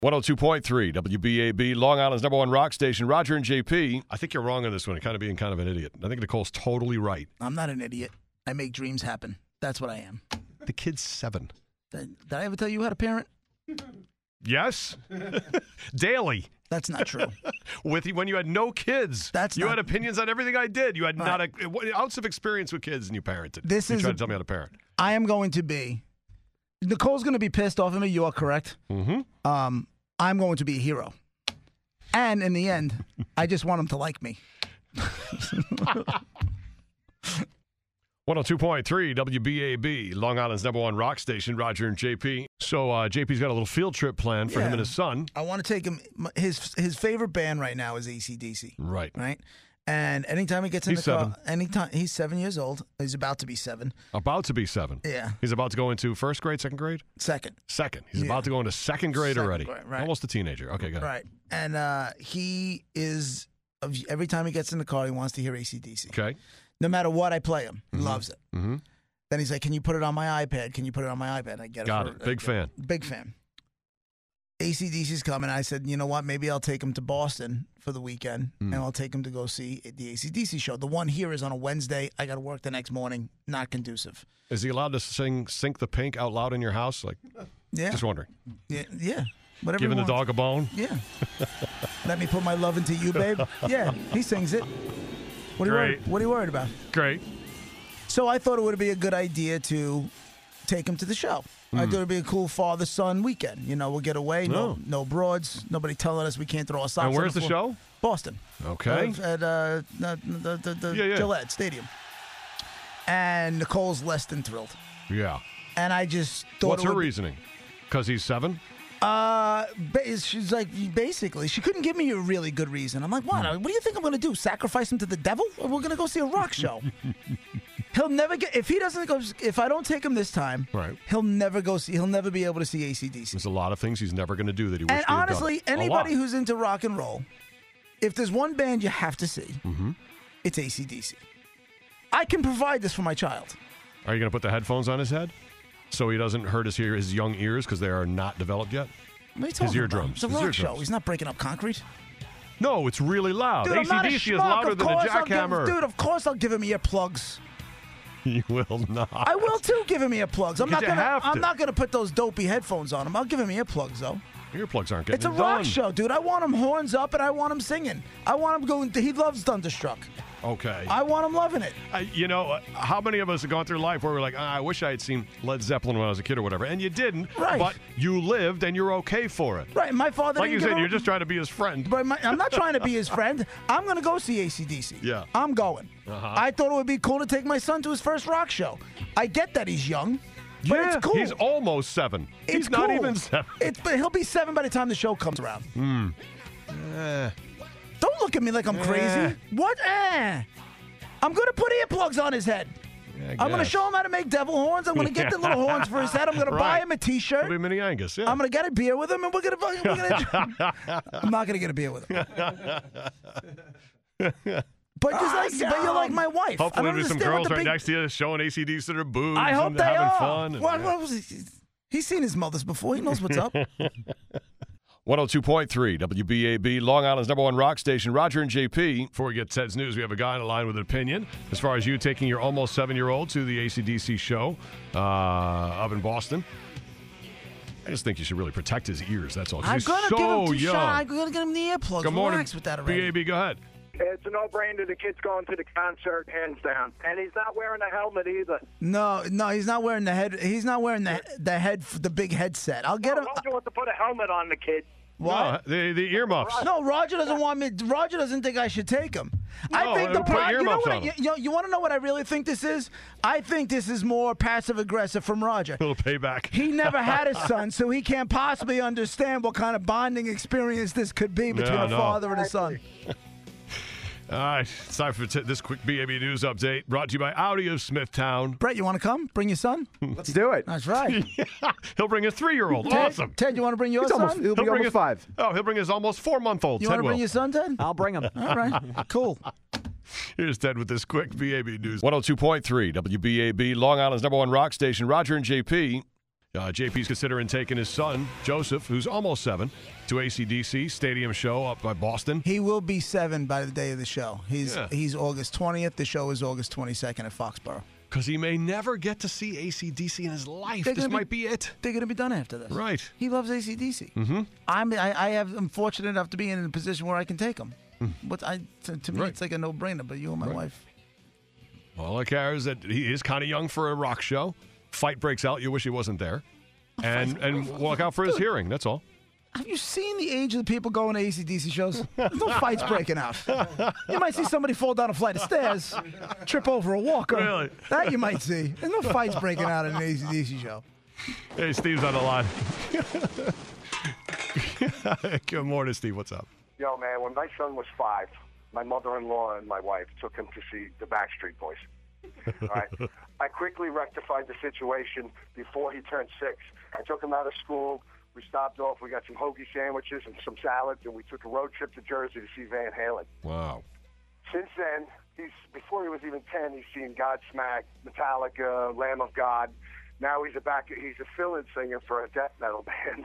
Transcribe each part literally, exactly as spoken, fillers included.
one oh two point three W B A B, Long Island's number one rock station. Roger and J P. I think you're wrong on this one. You're kind of being kind of an idiot. I think Nicole's totally right. I'm not an idiot. I make dreams happen. That's what I am. The kid's seven. Did, did I ever tell you you had a parent? Yes. Daily. That's not true. With when you had no kids. That's you not, had opinions on everything I did. You had right. not a what, ounce of experience with kids, and you parented. This you is tried a, to tell me how to parent. I am going to be. Nicole's going to be pissed off at me. You are correct. Mm-hmm. Um, I'm going to be a hero. And in the end, I just want him to like me. one oh two point three W B A B, Long Island's number one rock station, Roger and J P. So uh, J P's got a little field trip planned for yeah. him and his son. I want to take him. His his favorite band right now is A C D C. Right. Right? And anytime he gets in he's the seven. car, anytime he's seven years old. He's about to be seven. About to be seven. Yeah. He's about to go into first grade, second grade? Second. Second. He's Yeah. about to go into second grade Second already. grade, right. Almost a teenager. Okay, good. Right. And uh, he is, every time he gets in the car, he wants to hear A C D C. Okay. No matter what I play him, he Mm-hmm. loves it. Mm-hmm. Then he's like, can you put it on my iPad? Can you put it on my iPad? I get it. Got for, it. Big uh, fan. Big fan. A C D C's coming. I said, you know what? Maybe I'll take him to Boston for the weekend, Mm. and I'll take him to go see the A C D C show. The one here is on a Wednesday. I got to work the next morning. Not conducive. Is he allowed to sing "Sink the Pink" out loud in your house? Like, Yeah. just wondering. Yeah. Yeah. Whatever. Giving he the wants. dog a bone? Yeah. Let me put my love into you, babe. Yeah. He sings it. What are, you Great. worried, what are you worried about? Great. So I thought it would be a good idea to take him to the show. I thought it would be a cool father-son weekend. You know, we'll get away, no, Oh. no broads, nobody telling us we can't throw our socks. And on where's the floor. show? Boston. Okay. Uh, At uh, the, the, the, the Yeah, yeah. Gillette Stadium. And Nicole's less than thrilled. Yeah. And I just thought What's it her would be- reasoning? Because he's seven? Uh, ba- she's like, basically, she couldn't give me a really good reason. I'm like, what? What do you think I'm going to do? Sacrifice him to the devil? Or we're going to go see a rock show? He'll never get, if he doesn't go, if I don't take him this time, Right. he'll never go see, he'll never be able to see A C D C. There's a lot of things he's never going to do that he wished And he had honestly, done. A anybody lot. who's into rock and roll, if there's one band you have to see, Mhm. it's A C D C. I can provide this for my child. Are you going to put the headphones on his head so he doesn't hurt his, ear, his young ears because they are not developed yet? What are you talking His about? eardrums. It's a His rock eardrums. show. He's not breaking up concrete. No, it's really loud. Dude, I'm not a A C D C is schmuck. louder Of than a course I'll give- jackhammer. Dude, of course I'll give him earplugs. You will not. I will too give him earplugs. I'm Because not you gonna. have I'm to. not gonna put those dopey headphones on him. I'll give him earplugs though. Earplugs aren't getting It's a it rock done. show, dude. I want him horns up and I want him singing. I want him going. He loves Thunderstruck. Okay. I want him loving it. I, you know, uh, how many of us have gone through life where we're like, ah, I wish I had seen Led Zeppelin when I was a kid or whatever, and you didn't. Right. But you lived and you're okay for it. Right. My father. Like didn't you give said, a- you're just trying to be his friend. But my, I'm not trying to be his friend. I'm gonna go see A C D C. Yeah. I'm going. Uh-huh. I thought it would be cool to take my son to his first rock show. I get that he's young, but yeah, it's cool. he's almost seven. It's he's not cool. even seven. It's but he'll be seven by the time the show comes around. Eh. Don't look at me like I'm Eh. crazy. What? Eh. I'm gonna put earplugs on his head. Yeah, I I'm gonna guess. show him how to make devil horns. I'm gonna get the little horns for his head. I'm gonna buy Right. him a T-shirt. It'll be Mini Angus. Yeah. I'm gonna get a beer with him, and we're gonna. We're gonna I'm not gonna get a beer with him. But just like, but you're like my wife. I Hopefully, don't there's some understand what girls the right big- next to you showing A C D C to their boobs I hope and they having are. fun. and- What, what was he? He's seen his mothers before. He knows what's up. one oh two point three W B A B, Long Island's number one rock station, Roger and J P. Before we get Ted's news, we have a guy on the line with an opinion as far as you taking your almost seven-year-old to the A C D C show uh, up in Boston. I just think you should really protect his ears, that's all. 'cause I'm he's gonna so give him two young. shots. I'm gonna get him the earplugs. Good morning, Relax with that B already. A B, go ahead. It's a no-brainer. The kid's going to the concert, hands down. And he's not wearing a helmet either. No, no, he's not wearing the head. He's not wearing the the head, the big headset. I'll get him. Roger wants to put a helmet on the kid. What? No, the, the earmuffs. No, Roger doesn't want me. Roger doesn't think I should take him. I No, think the put pro- you know earmuffs what? on I, you, him. you, you want to know what I really think this is? I think this is more passive aggressive from Roger. A little payback. He never had a son, so he can't possibly understand what kind of bonding experience this could be between Yeah, a no. father and a son. All right, it's time for t- this quick B A B News update brought to you by Audi of Smithtown. Brett, you want to come? Bring your son? Let's do it. That's right. He'll bring his three-year-old. Ted, Awesome. Ted, you want to bring your He's son? almost, he'll be bring almost his, five. Oh, he'll bring his almost four-month-old. You Ted want to will. bring your son, Ted? I'll bring him. All right, cool. Here's Ted with this quick B A B News. one oh two point three W B A B, Long Island's number one rock station, Roger and J P. Uh, J P's considering taking his son, Joseph, who's almost seven, to A C D C Stadium Show up by Boston. He will be seven by the day of the show. He's Yeah. he's August twentieth. The show is August twenty-second at Foxborough. Because he may never get to see A C D C in his life. They're This gonna be- might be it. They're going to be done after this. Right. He loves A C D C. Mm-hmm. I'm I, I have I'm fortunate enough to be in a position where I can take him. But I to, to me Right. it's like a no brainer. But you and my Right. wife. All I care is that he is kind of young for a rock show. Fight breaks out. You wish he wasn't there. And and walk out for his Dude. hearing. That's all. Have you seen the age of the people going to A C D C shows? There's no fights breaking out. You might see somebody fall down a flight of stairs, trip over a walker. Really? That you might see. There's no fights breaking out at an A C D C show. Hey, Steve's on the line. Good morning, Steve. What's up? Yo, man, when my son was five, my mother-in-law and my wife took him to see the Backstreet Boys. All right. I quickly rectified the situation before he turned six. I took him out of school. We stopped off. We got some hoagie sandwiches and some salads, and we took a road trip to Jersey to see Van Halen. Wow. Since then, he's before he was even ten, he's seen Godsmack, Metallica, Lamb of God. Now he's a back. He's a fill-in singer for a death metal band.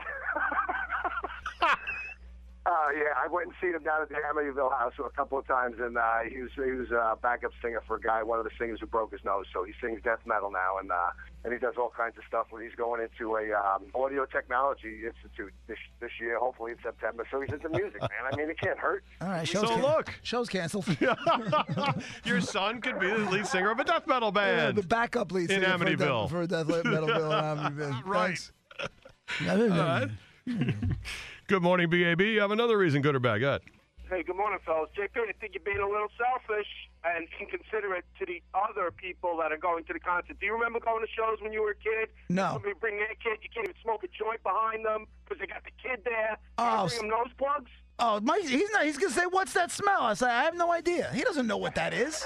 Uh, yeah, I went and seen him down at the Amityville house a couple of times, and uh, he was he was a backup singer for a guy, one of the singers who broke his nose. So he sings death metal now, and uh, and he does all kinds of stuff. Where he's going into a um, audio technology institute this this year, hopefully in September. So he's into music, man. I mean, it can't hurt. All right, show's So can- look. show's canceled. Your son could be the lead singer of a death metal Yeah, band. the backup lead In singer for a death- Amityville. for a death metal bill in Amityville. Right. Thanks. All right. Good morning, B A B. You have another reason, good or bad. Go ahead. Hey, good morning, fellas. J P, I think you're being a little selfish and inconsiderate to the other people that are going to the concert. Do you remember going to shows when you were a kid? No. Somebody bring their kid, you can't even smoke a joint behind them because they got the kid there. Oh, You bring them nose plugs? Oh, my, he's not. He's gonna say, "What's that smell?" I say, "I have no idea." He doesn't know what that is.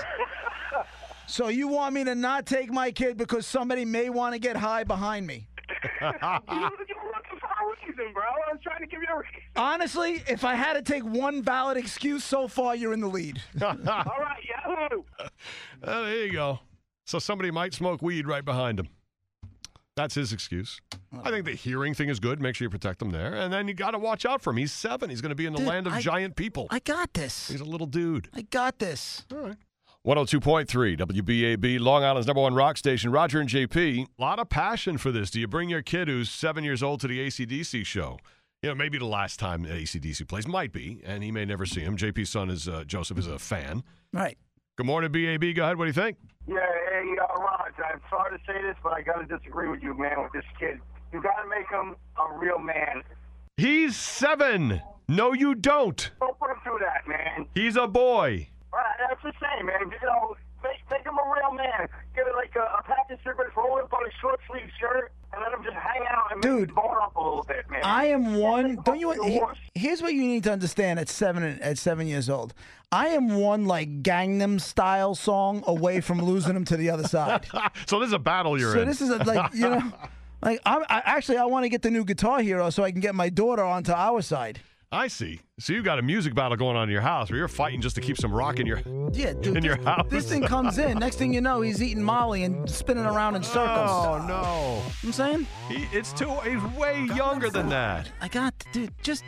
So you want me to not take my kid because somebody may want to get high behind me? you, you were looking for a reason, bro. I was trying to give you a reason. Honestly, if I had to take one valid excuse so far, you're in the lead. All right, Yahoo! Oh, there you go. So somebody might smoke weed right behind him. That's his excuse. I think the hearing thing is good. Make sure you protect him there. And then you got to watch out for him. He's seven. He's going to be in the Dude, land of I- giant people. I got this. He's a little dude. I got this. All right. one oh two point three W B A B, Long Island's number one rock station. Roger and J P, a lot of passion for this. Do you bring your kid who's seven years old to the A C D C show? You know, maybe the last time A C D C plays. Might be, and he may never see him. J P's son is, uh, Joseph, is a fan. Right. Good morning, B A B. Go ahead. What do you think? Yeah, hey, uh, Raj, I'm sorry to say this, but I got to disagree with you, man, with this kid. You got to make him a real man. He's seven. No, you don't. Don't put him through that, man. He's a boy. Right, that's the same, man. You know, make, make him a real man. Get it like a, a pack of cigarettes, roll it up on a short sleeve shirt, and let him just hang out and Dude, make him bone up a little bit, man. I am one. Don't you? You're he- worse. Here's what you need to understand at seven at seven years old. I am one like Gangnam Style song away from losing him to the other side. So this is a battle you're So in. this is a, like you know, like I'm, I actually I want to get the new Guitar Hero so I can get my daughter onto our side. I see. So you got a music battle going on in your house where you're fighting just to keep some rock in your Yeah, dude. in your this, house. this thing comes in. Next thing you know, he's eating Molly and spinning around in circles. Oh no! I'm saying He, it's too. He's way younger than that. I got, dude. Just,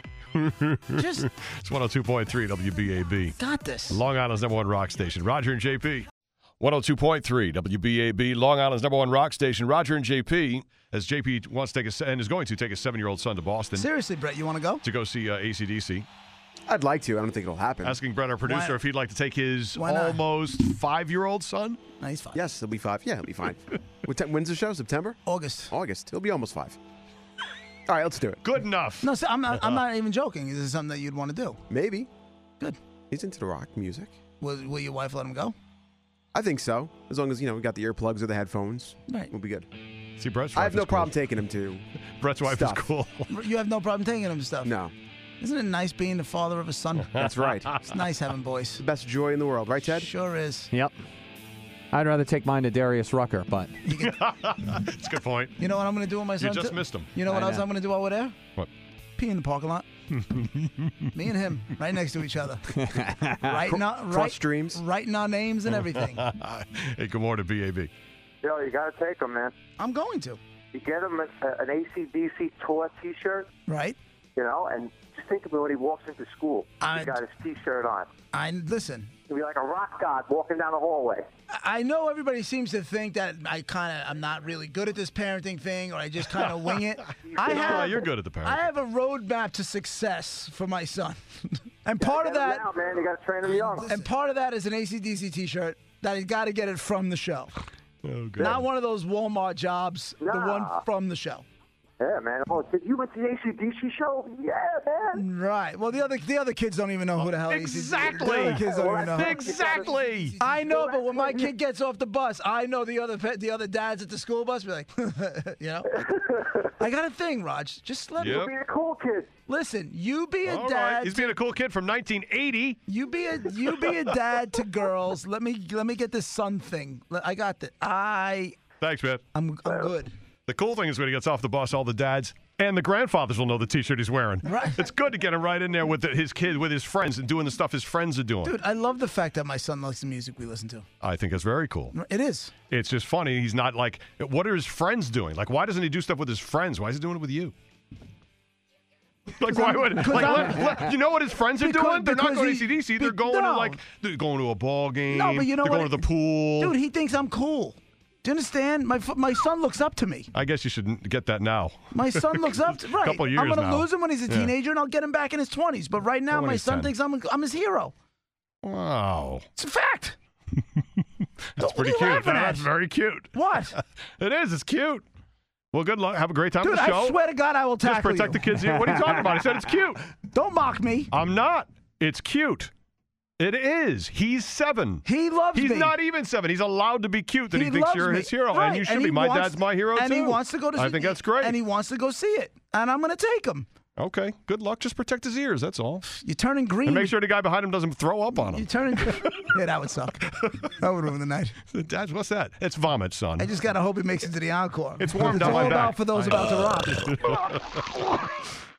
just It's one oh two point three W B A B, got this. Long Island's number one rock station. Roger and J P. one oh two point three W B A B, Long Island's number one rock station. Roger and J P, as J P wants to take a se- and is going to take a seven-year-old son to Boston Seriously, Brett, you want to go? to go see uh, A C D C. I'd like to. I don't think it'll happen. Asking Brett, our producer, Why- if he'd like to take his Why not? almost five-year-old son. No, he's fine. Yes, he'll be five. Yeah, he'll be fine. What time, when's the show? September? August. August. He'll be almost five. All right, let's do it. Good enough. No, so I'm not, I'm not even joking. This is something that you'd want to do. Maybe. Good. He's into the rock music. Will, will your wife let him go? I think so. As long as, you know, we got the earplugs or the headphones. Right. We'll be good. See, Brett's wife I have no is cool. problem taking him to. Brett's wife Stuff. is cool. You have no problem taking him to stuff. No. Isn't it nice being the father of a son? That's right. It's nice having boys. The best joy in the world, right, Ted? Sure is. Yep. I'd rather take mine to Darius Rucker, but You, can, That's a good point. you know what I'm going to do with my You son? just too? missed him. You know what I else know. I'm going to do while we're there? What? Pee in the parking lot. Me and him, right next to each other. Writing our, Cross right, streams. writing our names and everything. Hey, good morning, B A B. Yo, you got to take him, man. I'm going to. You get him a, an A C D C tour T-shirt, Right. you know, and just think of him when he walks into school. I- He got his T-shirt on. I listen. He'll be like a rock god walking down the hallway. I know everybody seems to think that I kind of I'm not really good at this parenting thing, or I just kind of wing it. I No, have you're good at the parenting. I have a roadmap to success for my son, and part of Get him that now, man, you got to train him young. and part of that is an A C D C T-shirt that he's got to get it from the show, Oh, good. not one of those Walmart jobs. The one Nah. from the show. Yeah, man. Oh, did you went to the A C D C show? Yeah, man. Right. Well, the other the other kids don't even know who the hell Exactly. A C D C. The other kids don't even know. Exactly. I know, but when my kid gets off the bus, I know the other pe- the other dads at the school bus be like, you know. I got a thing, Raj. Just let Yep. me Be a cool kid. listen. You be a All dad. right. He's being a cool kid from nineteen eighty. You be a you be a dad to girls. Let me let me get this son thing. Let- I got that. I Thanks, man. I'm I'm good. The cool thing is when he gets off the bus, all the dads and the grandfathers will know the T-shirt he's wearing. Right. It's good to get him right in there with the, his kid, with his friends, and doing the stuff his friends are doing. Dude, I love the fact that my son likes the music we listen to. I think that's very cool. It is. It's just funny. He's not like, what are his friends doing? Like, why doesn't he do stuff with his friends? Why is he doing it with you? Like, why would, like, I'm- let- let- you know what his friends are Because- doing? They're not because going to he- A C D C. They're be- going to, no. like, they're going to a ball game. No, but you know they're what? going to the pool. Dude, he thinks I'm cool. Do you understand? My f- my son looks up to me. I guess you should get that now. My son looks up to right. Couple years I'm gonna now. lose him when he's a Yeah. teenager, and I'll get him back in his twenties. But right now, Or when my he's son ten. thinks I'm I'm his hero. Wow. It's a fact. That's What pretty are you cute. laughing at? That's very cute. What? It is. It's cute. Well, good luck. Have a great time Dude, at the show. I swear to God, I will Just tackle protect you. the kids here. What are you talking about? I said it's cute. Don't mock me. I'm not. It's cute. It is. He's seven. He loves He's me. not even seven. He's allowed to be cute that he, He thinks loves you're me. his hero. Right. And you should he be. My wants- dad's my hero, and too. he wants to go to I see think that's great. And he wants to go see it. And I'm going to take him. Okay. Good luck. Just protect his ears. That's all. You're turning green. And make sure the guy behind him doesn't throw up on You're him. turning. Yeah, that would suck. That would ruin the night. Dad, what's that? It's vomit, son. I just got to hope he makes it to the encore. It's warm It's down all my about back. for those I- about to rock.